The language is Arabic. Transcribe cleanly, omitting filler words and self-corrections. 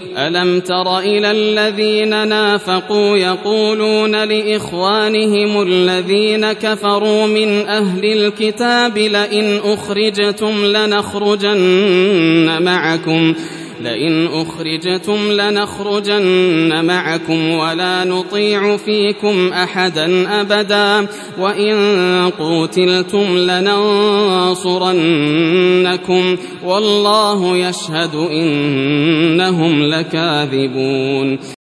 ألم تر إلى الذين نافقوا يقولون لإخوانهم الذين كفروا من أهل الكتاب لئن أخرجتم لنخرجن معكم ولا نطيع فيكم أحدا أبدا وإن قوتلتم لننصرنكم والله يشهد إنهم لكاذبون